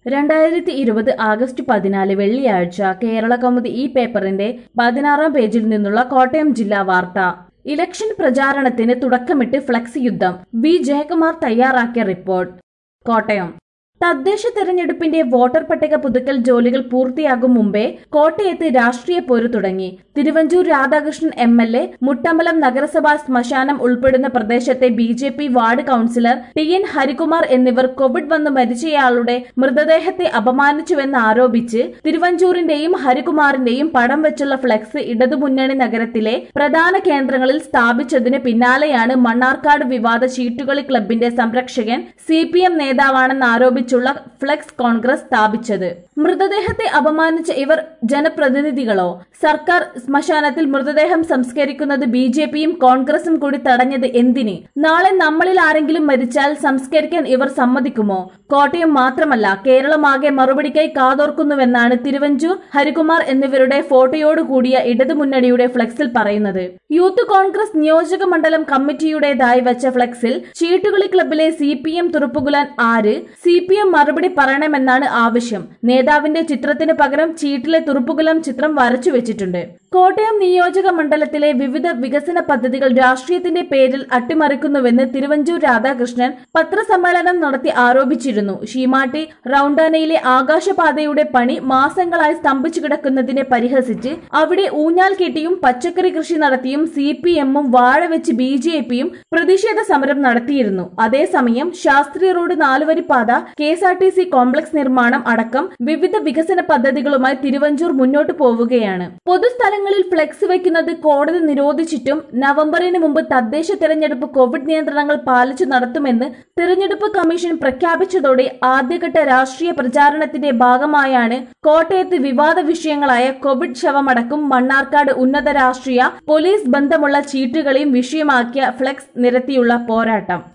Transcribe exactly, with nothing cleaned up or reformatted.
രണ്ടായിരത്തി ഇരുപത് ആഗസ്റ്റ് പതിനാല് വെള്ളിയാഴ്ച കേരള കൗമുദി ഈ പേപ്പറിന്റെ പതിനാറാം പേജിൽ നിന്നുള്ള കോട്ടയം ജില്ലാ വാർത്ത. ഇലക്ഷൻ പ്രചാരണത്തിന് തുടക്കമിട്ട് ഫ്ലക്സ് യുദ്ധം. വി ജയകുമാർ തയ്യാറാക്കിയ റിപ്പോർട്ട്. കോട്ടയം. തദ്ദേശ തെരഞ്ഞെടുപ്പിന്റെ വോട്ടർ പട്ടിക പുതുക്കൽ ജോലികൾ പൂർത്തിയാകും മുമ്പേ കോട്ടയത്ത് രാഷ്ട്രീയ പോര് തുടങ്ങി. Thiruvanchoor Radhakrishnan M L A, Muttambalam നഗരസഭാ ശ്മശാനം ഉൾപ്പെടുന്ന പ്രദേശത്തെ B J P ward councillor T N Harikumar എന്നിവർ കോവിഡ് വന്ന് മരിച്ചയാളുടെ മൃതദേഹത്തെ അപമാനിച്ചുവെന്ന് ആരോപിച്ച് തിരുവഞ്ചൂരിന്റെയും ഹരികുമാറിന്റെയും പടം വെച്ചുള്ള ഫ്ലക്സ് ഇടതുമുന്നണി നഗരത്തിലെ പ്രധാന കേന്ദ്രങ്ങളിൽ സ്ഥാപിച്ചതിന് പിന്നാലെയാണ് മണ്ണാർക്കാട് വിവാദ ചീട്ടുകളി ക്ലബിന്റെ സംരക്ഷകൻ സി പി എം നേതാവാണെന്ന് ആരോപിച്ച് ഫ്ലക്സ് കോൺഗ്രസ് സ്ഥാപിച്ചത്. മൃതദേഹത്തെ അപമാനിച്ച ഇവർ ജനപ്രതിനിധികളോ? സർക്കാർ ശ്മശാനത്തിൽ മൃതദേഹം സംസ്കരിക്കുന്നത് ബി ജെ പിയും കോൺഗ്രസും കൂടി തടഞ്ഞത് എന്തിന്? നാളെ നമ്മളിൽ ആരെങ്കിലും മരിച്ചാൽ സംസ്കരിക്കാൻ ഇവർ സമ്മതിക്കുമോ? കോട്ടയം മാത്രമല്ല, കേരളമാകെ മറുപടിക്കായി കാതോർക്കുന്നുവെന്നാണ് തിരുവഞ്ചൂർ, ഹരികുമാർ എന്നിവരുടെ ഫോട്ടോയോടുകൂടിയ ഇടതുമുന്നണിയുടെ ഫ്ലക്സിൽ പറയുന്നത്. യൂത്ത് കോൺഗ്രസ് നിയോജക മണ്ഡലം കമ്മിറ്റിയുടേതായി വെച്ച ഫ്ലക്സിൽ ചീട്ടുകളി ക്ലബിലെ സി പി എം തുറുപ്പുകുലാൻ ആര്? സി പി എം മറുപടി പറയണമെന്നാണ് ആവശ്യം. നേതാവിന്റെ ചിത്രത്തിന് പകരം ചീട്ടിലെ തുറുപ്പുകുലം ചിത്രം വരച്ചു വെച്ചിട്ടുണ്ട്. കോട്ടയം നിയോജക മണ്ഡലത്തിലെ വിവിധ വികസന പദ്ധതികൾ രാഷ്ട്രീയത്തിന്റെ പേരിൽ അട്ടിമറിക്കുന്നുവെന്ന് തിരുവഞ്ചൂർ രാധാകൃഷ്ണൻ പത്രസമ്മേളനം നടത്തി ആരോപിച്ചിരുന്നു. ശീമാട്ടി റൌണ്ടാനയിലെ ആകാശപാതയുടെ പണി മാസങ്ങളായി സ്തംഭിച്ചു കിടക്കുന്നതിനെ പരിഹസിച്ച് അവിടെ ഊഞ്ഞാൽ കെട്ടിയും പച്ചക്കറി കൃഷി നടത്തിയും സി പി എമ്മും വാഴ വെച്ച് ബി ജെ പിയും പ്രതിഷേധ സമരം നടത്തിയിരുന്നു. അതേസമയം ശാസ്ത്രി റോഡ് നാലുവരിപ്പാത, K S R T C complex നിർമ്മാണം അടക്കം വിവിധ വികസന പദ്ധതികളുമായി തിരുവഞ്ചൂർ മുന്നോട്ടു പോവുകയാണ്. പൊതുസ്ഥലങ്ങളിൽ ഫ്ലെക്സ് വയ്ക്കുന്നത് കോടതി നിരോധിച്ചിട്ടും നവംബറിന് മുമ്പ് തദ്ദേശ തെരഞ്ഞെടുപ്പ് കോവിഡ് നിയന്ത്രണങ്ങൾ പാലിച്ചു നടത്തുമെന്ന് തെരഞ്ഞെടുപ്പ് കമ്മീഷൻ പ്രഖ്യാപിച്ചതോടെ ആദ്യഘട്ട രാഷ്ട്രീയ പ്രചാരണത്തിന്റെ ഭാഗമായാണ് കോട്ടയത്ത് വിവാദ വിഷയങ്ങളായ കോവിഡ് ശവമടക്കും മണ്ണാർക്കാട് ഉന്നത രാഷ്ട്രീയ പോലീസ് ബന്ധമുള്ള ചീട്ടുകളെയും വിഷയമാക്കിയ ഫ്ലെക്സ് നിരത്തിയുള്ള പോരാട്ടം.